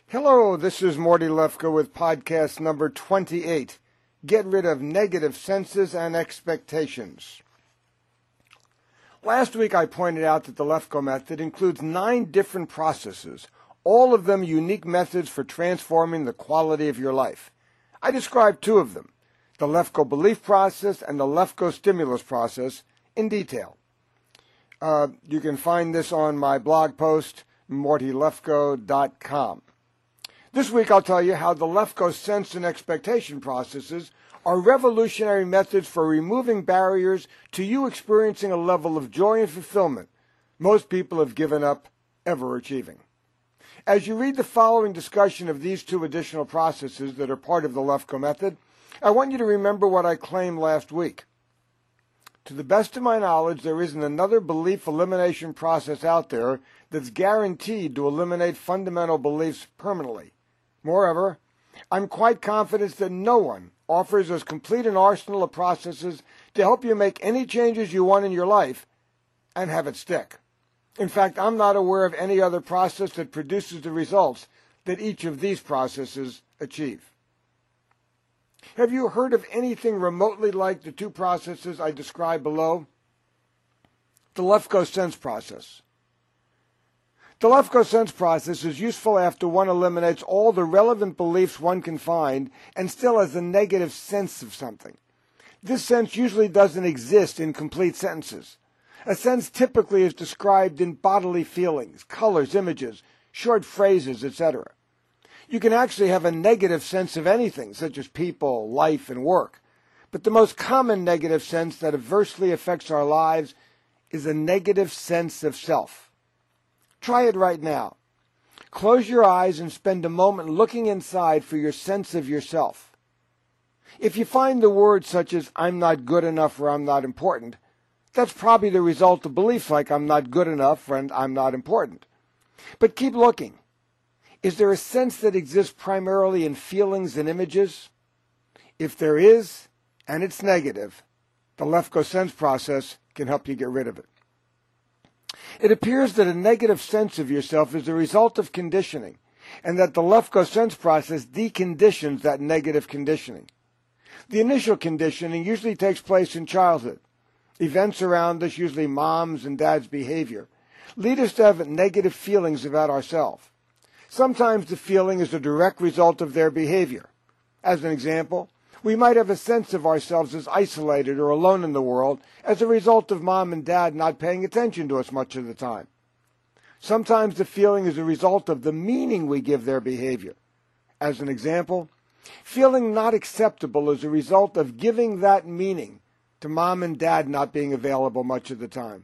Hello, this is Morty Lefko with podcast number 28. Get rid of negative senses and expectations. Last week I pointed out that the Lefko method includes 9 different processes, all of them unique methods for transforming the quality of your life. I described 2 of them, the Lefko belief process and the Lefko stimulus process, in detail. You can find this on my blog post, mortylefko.com. This week I'll tell you how the Lefko sense and expectation processes are revolutionary methods for removing barriers to you experiencing a level of joy and fulfillment most people have given up ever achieving. As you read the following discussion of these 2 additional processes that are part of the Lefko method, I want you to remember what I claimed last week. To the best of my knowledge, there isn't another belief elimination process out there that's guaranteed to eliminate fundamental beliefs permanently. Moreover, I'm quite confident that no one offers as complete an arsenal of processes to help you make any changes you want in your life and have it stick. In fact, I'm not aware of any other process that produces the results that each of these processes achieve. Have you heard of anything remotely like the 2 processes I described below? The Lefko sense process. The Lefko sense process is useful after one eliminates all the relevant beliefs one can find and still has a negative sense of something. This sense usually doesn't exist in complete sentences. A sense typically is described in bodily feelings, colors, images, short phrases, etc. You can actually have a negative sense of anything, such as people, life, and work. But the most common negative sense that adversely affects our lives is a negative sense of self. Try it right now. Close your eyes and spend a moment looking inside for your sense of yourself. If you find the words such as I'm not good enough or I'm not important, that's probably the result of beliefs like I'm not good enough and I'm not important. But keep looking. Is there a sense that exists primarily in feelings and images? If there is, and it's negative, the Lefko sense process can help you get rid of it. It appears that a negative sense of yourself is the result of conditioning, and that the Lefko sense process deconditions that negative conditioning. The initial conditioning usually takes place in childhood. Events around us, usually mom's and dad's behavior, lead us to have negative feelings about ourselves. Sometimes the feeling is a direct result of their behavior. As an example, we might have a sense of ourselves as isolated or alone in the world as a result of mom and dad not paying attention to us much of the time. Sometimes the feeling is a result of the meaning we give their behavior. As an example, feeling not acceptable is a result of giving that meaning to mom and dad not being available much of the time.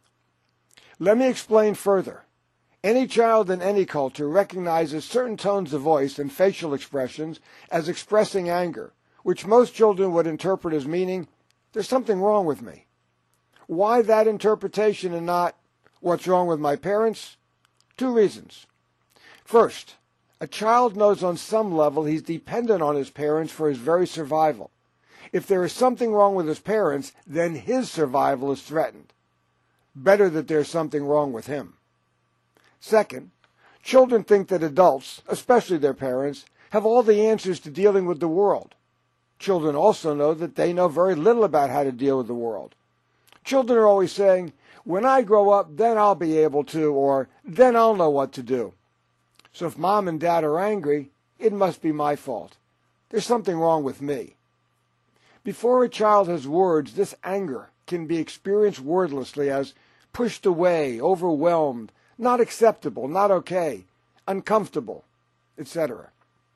Let me explain further. Any child in any culture recognizes certain tones of voice and facial expressions as expressing anger, which most children would interpret as meaning, there's something wrong with me. Why that interpretation and not, what's wrong with my parents? 2 reasons. First, a child knows on some level he's dependent on his parents for his very survival. If there is something wrong with his parents, then his survival is threatened. Better that there's something wrong with him. Second, children think that adults, especially their parents, have all the answers to dealing with the world. Children also know that they know very little about how to deal with the world. Children are always saying, when I grow up, then I'll be able to, or then I'll know what to do. So if mom and dad are angry, it must be my fault. There's something wrong with me. Before a child has words, this anger can be experienced wordlessly as pushed away, overwhelmed, not acceptable, not okay, uncomfortable, etc.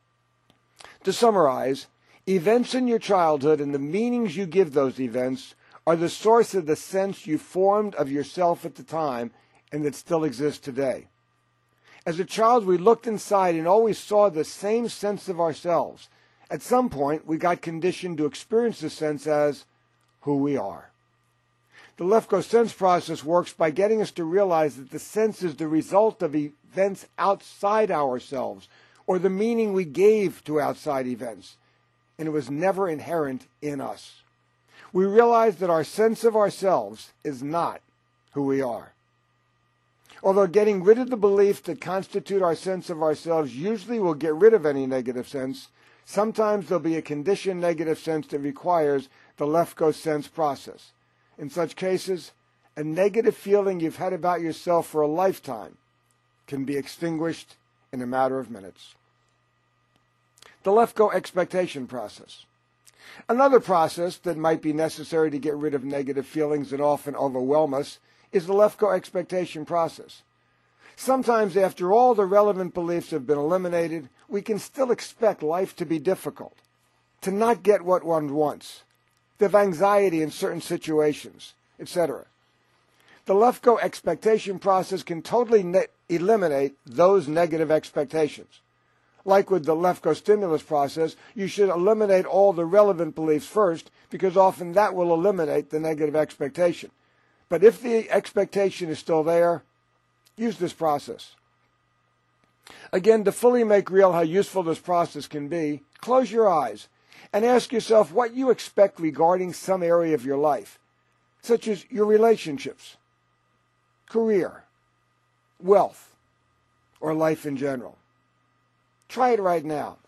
To summarize, events in your childhood and the meanings you give those events are the source of the sense you formed of yourself at the time and that still exists today. As a child, we looked inside and always saw the same sense of ourselves. At some point, we got conditioned to experience the sense as who we are. The Lefko sense process works by getting us to realize that the sense is the result of events outside ourselves, or the meaning we gave to outside events, and it was never inherent in us. We realize that our sense of ourselves is not who we are. Although getting rid of the beliefs that constitute our sense of ourselves usually will get rid of any negative sense, sometimes there'll be a conditioned negative sense that requires the Lefkoe sense process. In such cases, a negative feeling you've had about yourself for a lifetime can be extinguished in a matter of minutes. The Lefkoe expectation process. Another process that might be necessary to get rid of negative feelings that often overwhelm us is the Lefkoe expectation process. Sometimes after all the relevant beliefs have been eliminated, we can still expect life to be difficult, to not get what one wants, to have anxiety in certain situations, etc. The Lefkoe expectation process can totally eliminate those negative expectations. Like with the Lefkoe stimulus process, you should eliminate all the relevant beliefs first, because often that will eliminate the negative expectation. But if the expectation is still there, use this process. Again, to fully make real how useful this process can be, close your eyes and ask yourself what you expect regarding some area of your life, such as your relationships, career, wealth, or life in general. Try it right now.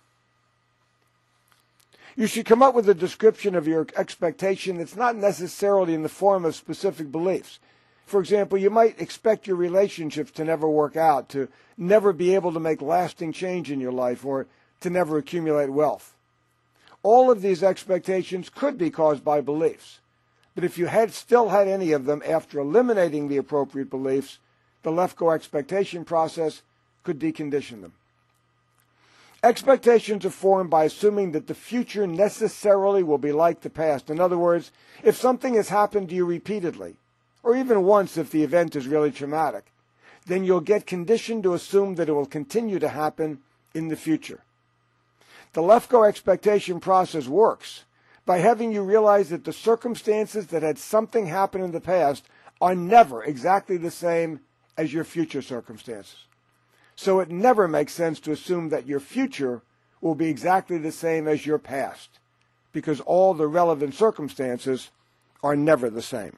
You should come up with a description of your expectation that's not necessarily in the form of specific beliefs. For example, you might expect your relationships to never work out, to never be able to make lasting change in your life, or to never accumulate wealth. All of these expectations could be caused by beliefs. But if you had still had any of them after eliminating the appropriate beliefs, the Lefkoe expectation process could decondition them. Expectations are formed by assuming that the future necessarily will be like the past. In other words, if something has happened to you repeatedly, or even once if the event is really traumatic, then you'll get conditioned to assume that it will continue to happen in the future. The Lefkoe expectation process works by having you realize that the circumstances that had something happen in the past are never exactly the same as your future circumstances. So it never makes sense to assume that your future will be exactly the same as your past, because all the relevant circumstances are never the same.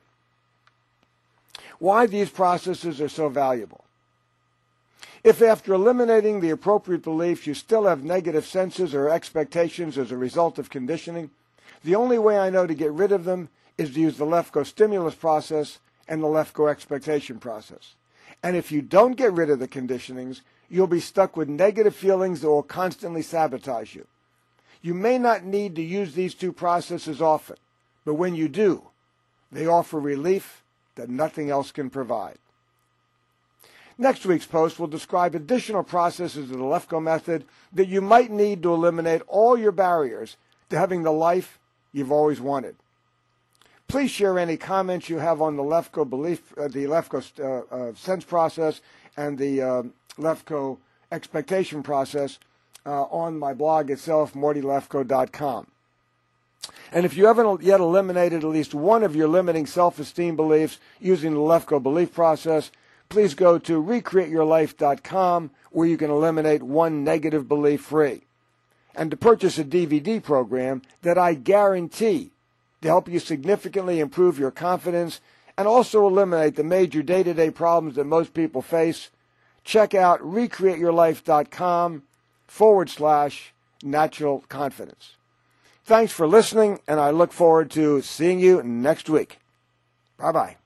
Why these processes are so valuable. If after eliminating the appropriate beliefs you still have negative senses or expectations as a result of conditioning, the only way I know to get rid of them is to use the Lefkoe stimulus process and the Lefkoe expectation process. And if you don't get rid of the conditionings, you'll be stuck with negative feelings that will constantly sabotage you. You may not need to use these two processes often, but when you do, they offer relief that nothing else can provide. Next week's post will describe additional processes of the Lefkoe method that you might need to eliminate all your barriers to having the life you've always wanted. Please share any comments you have on the Lefkoe sense process and the Lefkoe expectation process on my blog itself, MortyLefkoe.com. And if you haven't yet eliminated at least one of your limiting self-esteem beliefs using the Lefkoe belief process, please go to RecreateYourLife.com, where you can eliminate one negative belief free. And to purchase a DVD program that I guarantee to help you significantly improve your confidence and also eliminate the major day-to-day problems that most people face, check out RecreateYourLife.com/natural confidence. Thanks for listening, and I look forward to seeing you next week. Bye-bye.